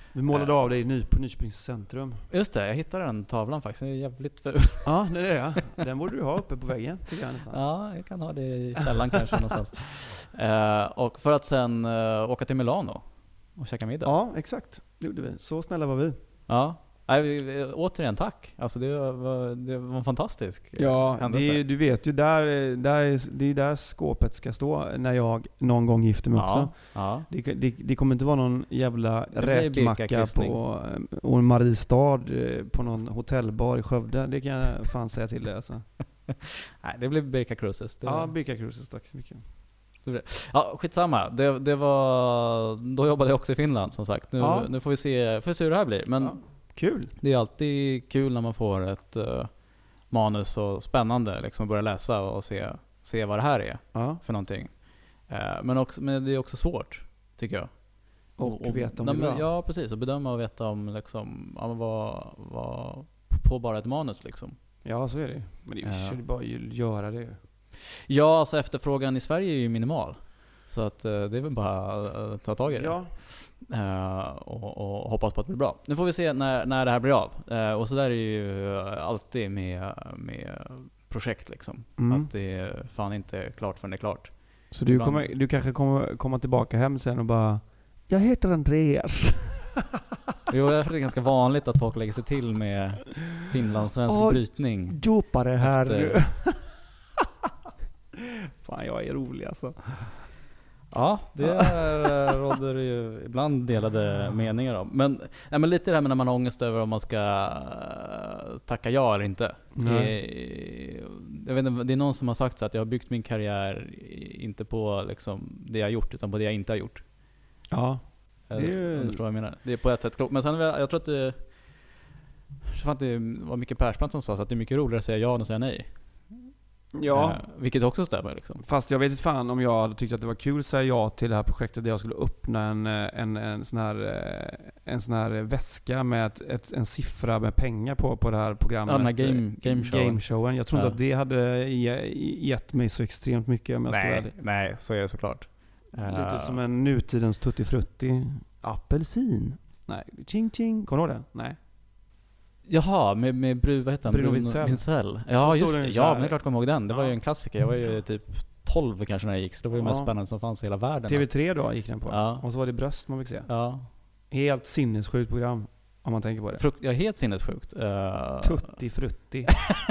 Vi målade av dig ny, på Nyköpings centrum. Just det, jag hittade den tavlan faktiskt. Den är jävligt ful. Ja, det är det. Ja. Den borde du ha uppe på väggen, tycker jag nästan. Ja, jag kan ha det i källaren kanske någonstans. Uh, och för att sen uh, åka till Milano och käka middag. Ja, exakt. Det gjorde vi. Så snälla var vi. Ja. Nej, återigen tack. Alltså det var, det var en fantastisk ja, händelse. Det, du vet ju, där, där, det är där skåpet ska stå när jag någon gång gifter mig ja, också. Ja. Det, det, det kommer inte vara någon jävla räkmacka på och en Mariestad på någon hotellbar i Skövde. Det kan jag fan säga till dig alltså. Nej, det blev Birka Cruises. Det ja, var... Birka Cruises, tack så mycket. Ja, skitsamma. Det, det var, då jobbade jag också i Finland som sagt. Nu, ja. nu får vi se, får vi se hur det här blir. Men ja. Kul. Det är alltid kul när man får ett uh, manus och spännande liksom, att börja läsa och se, se vad det här är ja. för någonting. Uh, men, också, men det är också svårt, tycker jag. Och, och veta om det är bra. Ja, precis. Och bedöma och veta om liksom, ja, vad, vad på bara ett manus liksom. Ja, så är det. Men det är ju uh. bara att göra det. Ja, alltså efterfrågan i Sverige är ju minimal. Så att uh, det är väl bara att ta tag i det. Ja. Uh, och, och hoppas på att det blir bra. Nu får vi se när, när det här blir av. Uh, och så där är ju alltid med, med projekt liksom. Mm. Att det är fan inte klart förrän det är klart. Så du, kommer, du kanske kommer komma tillbaka hem sen och bara jag heter Andreas. Jo, det är ganska vanligt att folk lägger sig till med finlandssvensk oh, brytning. Djupare här efter... nu. Fan, jag är rolig alltså. Ja, det råder ju ibland delade meningar om. Men, nej, men lite det här med när man har ångest över om man ska tacka ja eller inte. Det, jag vet inte, det är någon som har sagt så att jag har byggt min karriär inte på liksom det jag har gjort utan på det jag inte har gjort. Ja. Det är, om du förstår vad jag menar. Det är på ett sätt klokt. Men sen jag tror att det, jag tror att det var Micke Persbrandt som sa så att det är mycket roligare att säga ja än att säga nej. Ja. Eh, vilket också stämmer liksom. Fast jag vet inte fan om jag hade tyckt att det var kul att säga ja till det här projektet där jag skulle öppna en, en, en sån här en sån här väska med ett, ett, en siffra med pengar på, på det här programmet. Ja, den här game, game showen. Game showen. Jag tror ja. inte att det hade gett mig så extremt mycket om jag ska nej, nej, så är det såklart. Lite uh. som en nutidens Tutti Frutti. Apelsin. Nej, ching ching. Kommer du ihåg det? Nej. Jaha, med, med Bru, vad heter han? Bruno Wintzell. Ja, just det. Ja, men det är klart jag kommer ihåg den. Det var ja. ju en klassiker. Jag var ju typ tolv kanske när jag gick. Så det var ju ja. mest spännande som fanns i hela världen. T V tre då gick den på. Ja. Och så var det bröst man fick se. Ja. Helt sinnessjukt program. Om man tänker på det. Frukt, ja, helt sinnessjukt. Uh... Tutti Frutti.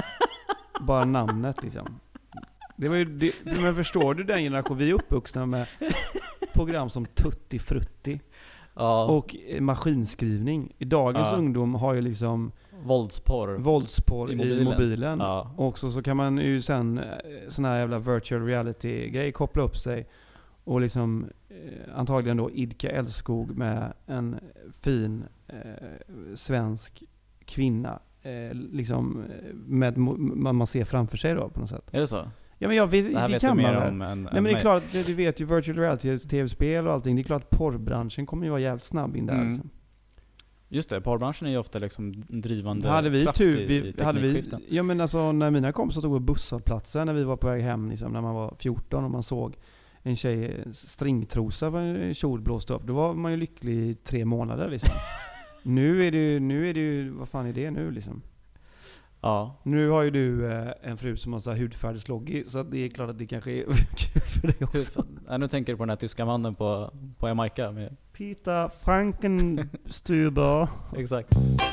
Bara namnet liksom. Det var ju, det, men förstår du den generation? Vi är uppvuxna med program som Tutti Frutti. Ja. Och maskinskrivning. I dagens ja. ungdom har ju liksom våldsporr, våldsporr i mobilen. I mobilen. Ja. Och så, så kan man ju sen sån här jävla virtual reality grej koppla upp sig och liksom eh, antagligen då idka älskog med en fin eh, svensk kvinna eh, liksom med man, man ser framför sig då på något sätt. Är det så? Ja, men jag vet, det, det kan man väl. En, Nej, men det är klart, du, du vet ju virtual reality, tv-spel och allting. Det är klart att porrbranschen kommer ju vara jävligt snabb in där. Mm. Liksom. Just det, porrbranschen är ju ofta liksom drivande hade vi kraft tur, i, vi, i hade vi, ja men alltså när mina kompisar tog på busshållplatsen när vi var på väg hem liksom, när man var fjorton och man såg en tjej stringtrosa var en kjol blåst upp, då var man ju lycklig i tre månader liksom. nu är det ju, nu är det ju, vad fan är det nu liksom? Ja. Nu har ju du eh, en fru som har så här hudfärgsloggi, så att det är klart att det kanske är kul för dig också. Ja, nu tänker du på den här tyska mannen på, på Jamaica med Peter Frankenstuber. Exakt.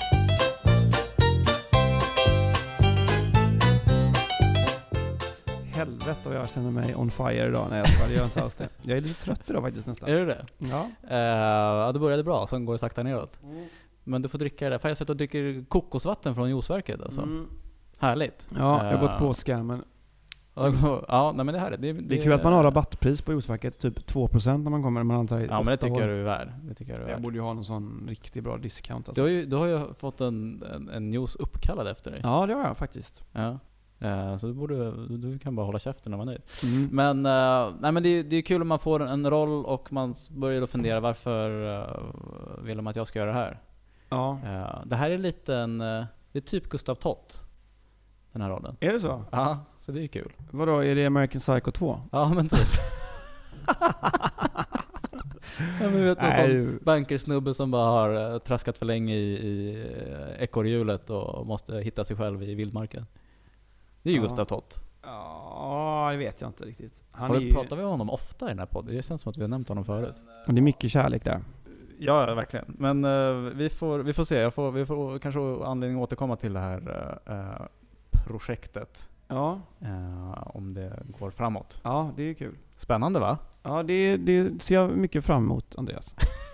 Helvete vad jag känner mig on fire idag när jag ska göra inte alls det. Jag är lite trött idag faktiskt nästan. Är du det? Ja. Uh, ja, det började bra, sen går det sakta neråt. Mm. Men du får dricka det där. För jag har sett att du dricker kokosvatten från juiceverket alltså. Mm. Härligt. Ja, jag har gått på skammen. Ja, nej men det här är det, det, det är kul att man har rabattpris på juiceverket, typ två procent när man kommer. Man antar ja, men det tycker jag du är värd. Det tycker jag, är jag värd. borde ju ha någon sån riktigt bra discount. Alltså. Du, har ju, du har ju fått en, en, en juice uppkallad efter dig. Ja, det har jag faktiskt. Ja. Uh, så du, borde, du, du kan bara hålla käften när man är nöjd. Mm. Men, uh, nej, men det, det är kul om man får en roll och man börjar då fundera varför uh, vill de att jag ska göra det här. Ja. Uh, det här är lite en, uh, det är typ Gustav Tott, den här rollen. Är det så? Ja, så det är kul. Vadå, är det American Psycho två? Ja, men typ. Ja, men vet, någon Nej. sån bankersnubbe som bara har uh, traskat för länge i, i uh, ekorrhjulet och måste hitta sig själv i vildmarken. Det är ju Ja. Gustav Tott. Ja, det vet jag inte riktigt. Han Har är vi, ju, pratar vi om honom ofta i den här podden? Det känns som att vi har nämnt honom förut. det är mycket kärlek där. Ja, verkligen. Men uh, vi, får, vi får se. Jag får, vi får kanske anledning att återkomma till det här uh, projektet. Ja, Uh, om det går framåt. ja, det är kul. Spännande, va? Ja, det, det ser jag mycket fram emot, Andreas.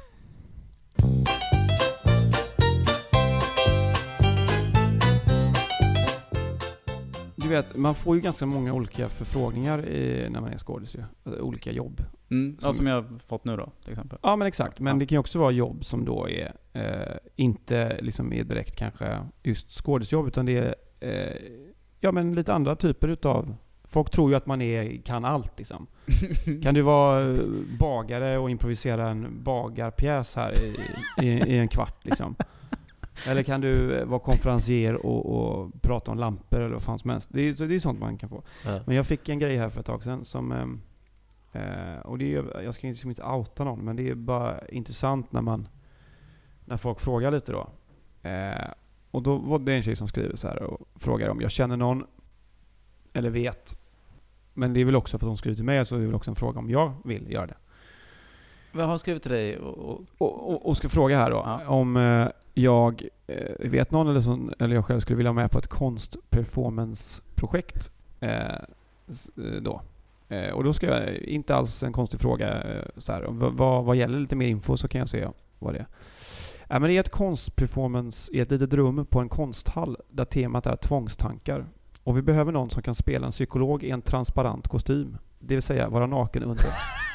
Du vet, man får ju ganska många olika förfrågningar i, när man är skådis ju. Alltså, olika jobb. Mm, Som- ja, som jag har fått nu då, till exempel. Ja, men exakt. Men Ja. det kan ju också vara jobb som då är eh, inte liksom är direkt kanske just skådisjobb, utan det är eh, ja, men lite andra typer utav. Folk tror ju att man är, kan allt liksom. Kan du vara eh, bagare och improvisera en bagarpjäs här i, i, i en kvart liksom? Eller kan du eh, vara konferencier och, och prata om lampor eller vad fan som helst? Det är, så det är sånt man kan få. Ja. Men jag fick en grej här för ett tag sedan som ehm, eh, och det är, jag ska liksom inte outa någon, men det är bara intressant när man när folk frågar lite då. Eh, och då var det en tjej som skriver så här och frågar om jag känner någon eller vet. Men det är väl också för att hon skriver till mig, så är det väl också en fråga om jag vill göra det. Vad har hon skrivit till dig? Och, och, Och, och, och ska fråga här då Ja. om eh, jag eh, vet någon eller, som, eller jag själv skulle vilja vara med på ett konstperformance-projekt eh, s- eh, då. Eh, och då ska jag, inte alls en konstig fråga eh, så här, vad, vad, vad gäller lite mer info så kan jag se vad det är. Ja, men det är ett konstperformance i ett litet rum på en konsthall där temat är tvångstankar. Och vi behöver någon som kan spela en psykolog i en transparent kostym. Det vill säga vara naken under.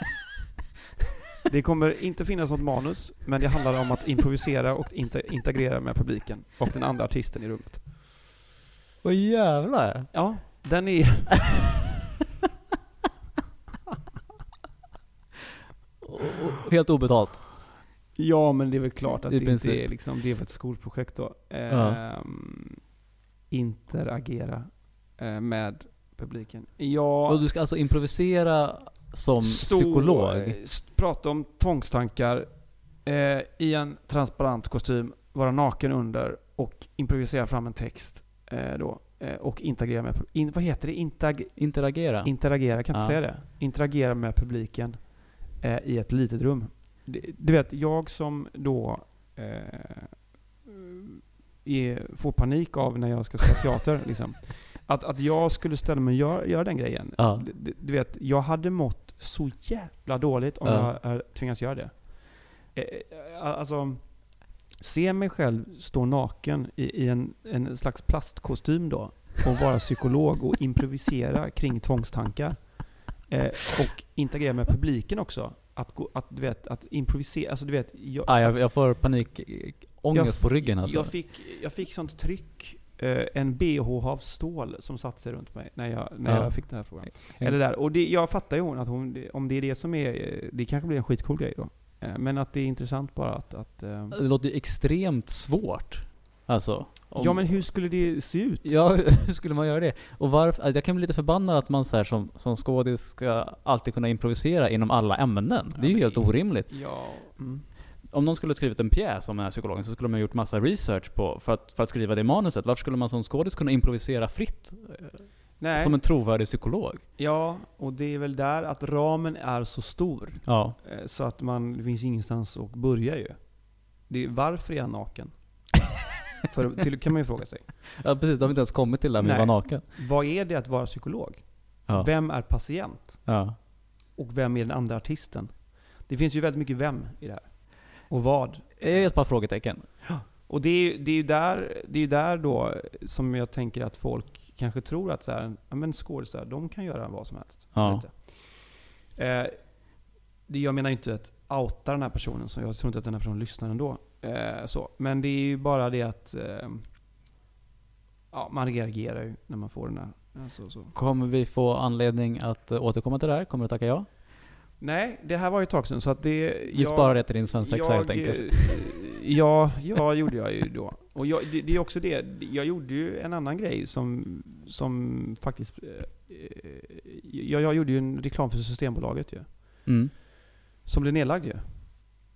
Det kommer inte finnas något manus, men det handlar om att improvisera och inte integrera med publiken och den andra artisten i rummet. Åh jävlar! Ja, den är... Och, och, helt obetalt. Ja, men det är väl klart att I det princip. inte är liksom, det är för ett skolprojekt då. Ja. Ehm, interagera eh, med publiken. Ja, Och du ska alltså improvisera som stå, psykolog? eh, s- prata om tvångstankar eh, i en transparent kostym, vara naken under och improvisera fram en text eh, då. Eh, och interagera med... In, vad heter det? Intag, Interagera? interagera, kan jag inte Ja. säga det? Interagera med publiken eh, i ett litet rum. Det- Du vet, jag som då eh, är, får panik av när jag ska spela teater. liksom. Att, att jag skulle ställa mig och göra, göra den grejen. Ja. Du, du vet, jag hade mått så jävla dåligt om Ja. jag hade tvingats göra det. Eh, alltså, se mig själv stå naken i, i en, en slags plastkostym då och vara psykolog och improvisera kring tvångstankar. Eh, och integrera med publiken också. Att, gå, att, du vet, att improvisera. Alltså, du vet, jag, Ah, jag, jag får panik, ångest jag, på ryggen alltså. Jag fick, jag fick sånt tryck. Eh, en B H av stål som satte sig runt mig när jag, när Ja. jag fick den här frågan. Eller där. Och det, jag fattar ju hon att hon, om det är det som är, eh, det kanske blir en skitcool grej då. Eh, men att det är intressant bara att... att eh, Det låter ju extremt svårt. Alltså. om- ja, men hur skulle det se ut? Ja, hur skulle man göra det? Och varför, alltså, jag kan bli lite förbannad att man så här, som, som skådis ska alltid kunna improvisera inom alla ämnen. Det är ju men helt det- orimligt. Ja. Mm. Om någon skulle ha skrivit en pjäs om den här psykologen så skulle man ha gjort massa research på för att, för att skriva det manuset. Varför skulle man som skådis kunna improvisera fritt eh, Nej. som en trovärdig psykolog? Ja, och det är väl där att ramen är så stor. Ja. eh, Så att man, det finns ingenstans att börja ju. Det är, varför är jag naken? För, till kan man ju fråga sig. Ja, precis. De har inte ens kommit till det med att Nej. vara naken. Vad är det att vara psykolog? Ja. Vem är patient? Ja. Och vem är den andra artisten? Det finns ju väldigt mycket vem i det här. Och vad. Det är ett par frågetecken. Och det är, det är ju där, det är ju där då som jag tänker att folk kanske tror att så här, ja, men skådespelare, de kan göra vad som helst. Ja. Vet jag. Eh, det, jag menar ju inte att outa den här personen, så jag tror inte att den här personen lyssnar ändå. Eh, så. Men det är ju bara det att eh, ja, man reagerar ju när man får den här. Alltså, så. Kommer vi få anledning att eh, återkomma till det här? Kommer du tacka ja? Nej, det här var ju ett tag sedan, så att det... Vi sparar det till din svensexa helt enkelt. eh, Ja, ja, gjorde jag ju då. Och jag, det, det är också det, jag gjorde ju en annan grej som, som faktiskt... Eh, jag, jag gjorde ju en reklam för Systembolaget ju. Mm. Som blev nedlagd ju.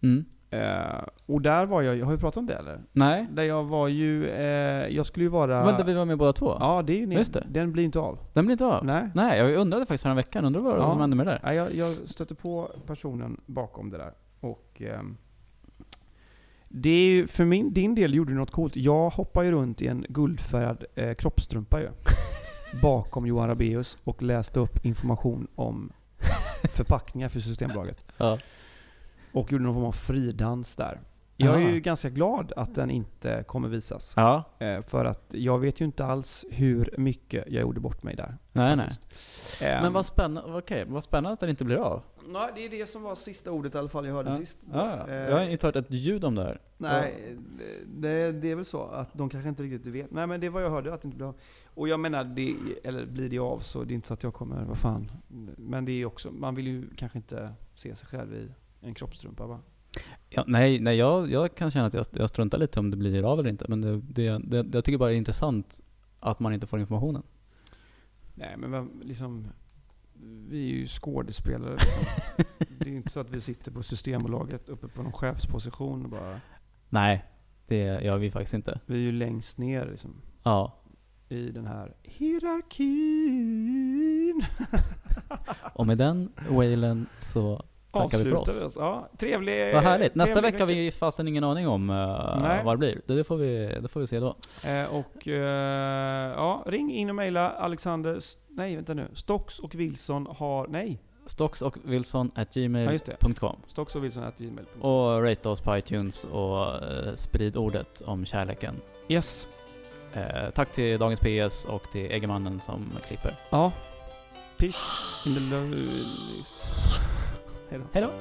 Mm. Eh, och där var jag, har vi pratat om det eller? Nej. Där jag var ju, eh, jag skulle ju vara... Men där vi var med båda två? Ja, det är ju Just det. Den blir inte av. Den blir inte av? Nej. Nej, jag undrade faktiskt här en veckan, undrar vad Ja. som hände med det där? Nej, jag, jag stötte på personen bakom det där. Och eh, det är ju, för min, din del gjorde du något coolt. Jag hoppar ju runt i en guldfärgad eh, kroppstrumpa ju. bakom Johan Rabaeus och läste upp information om förpackningar för Systembolaget. Ja. Och gjorde någon form av fridans där. Jag är Aha. ju ganska glad att den inte kommer visas. Ja. Eh, för att jag vet ju inte alls hur mycket jag gjorde bort mig där. Nej, nej. Eh, Men vad spännande, okej, vad spännande att den inte blir av. Nej, det är det som var sista ordet i alla fall jag hörde Ja. sist. Ja, ja. Eh, Jag har inte hört ett ljud om det här. Nej, det, det är väl så att de kanske inte riktigt vet. Nej, men det var jag hörde att det inte blev av. Och jag menar, det, eller blir det av så det är inte så att jag kommer, vad fan. Men det är också, man vill ju kanske inte se sig själv i en kroppstrumpa va? Ja, nej, nej jag, jag kan känna att jag, jag struntar lite om det blir av eller inte. Men det, det, det, jag tycker bara det är intressant att man inte får informationen. Nej, men vad- liksom, vi är ju skådespelare. Liksom. Det är inte så att vi sitter på Systembolaget uppe på någon chefsposition och bara... Nej, det gör vi faktiskt inte. Vi är ju längst ner liksom, Ja. i den här hierarkin. Och med den wailen så tackar vi för oss. Avslutar vi oss. Ja, trevlig. Vad härligt. Nästa trevlig vecka har vi fasen ingen aning om uh, Nej. vad det blir. Det, det, får vi, det får vi se då. Eh, och eh, ja, ring in och mejla Alexander. Nej, vänta nu. Stocks och Wilson har... Nej. Stocks och Wilson at Ja, gmail just det. punkt com. Stocks och Wilson at gmail punkt com. Och rate oss på iTunes och uh, sprid ordet om kärleken. Yes. Uh, tack till Dagens P S och till Eggemannen som klipper. Ja. Peace in the love list. Hej då. Hej då.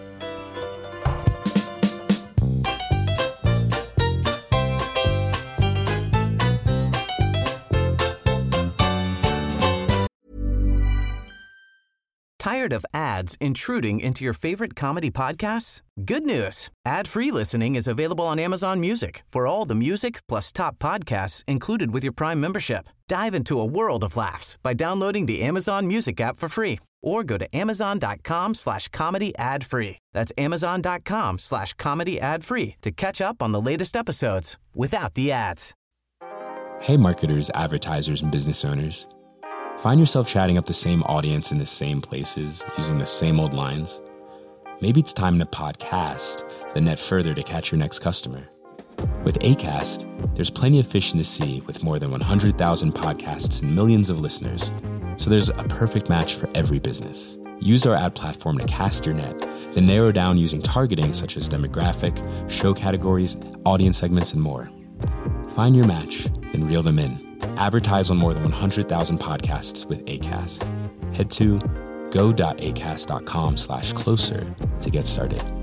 Tired of ads intruding into your favorite comedy podcasts? Good news. Ad-free listening is available on Amazon Music for all the music plus top podcasts included with your Prime membership. Dive into a world of laughs by downloading the Amazon Music app for free or go to amazon.com slash comedy ad free. That's amazon.com slash comedy ad free to catch up on the latest episodes without the ads. Hey marketers, advertisers, and business owners. Find yourself chatting up the same audience in the same places, using the same old lines? Maybe it's time to podcast, then net further to catch your next customer. With Acast, there's plenty of fish in the sea with more than one hundred thousand podcasts and millions of listeners. So there's a perfect match for every business. Use our ad platform to cast your net, then narrow down using targeting such as demographic, show categories, audience segments, and more. Find your match, then reel them in. Advertise on more than one hundred thousand podcasts with Acast. Head to go.acast.com slash closer to get started.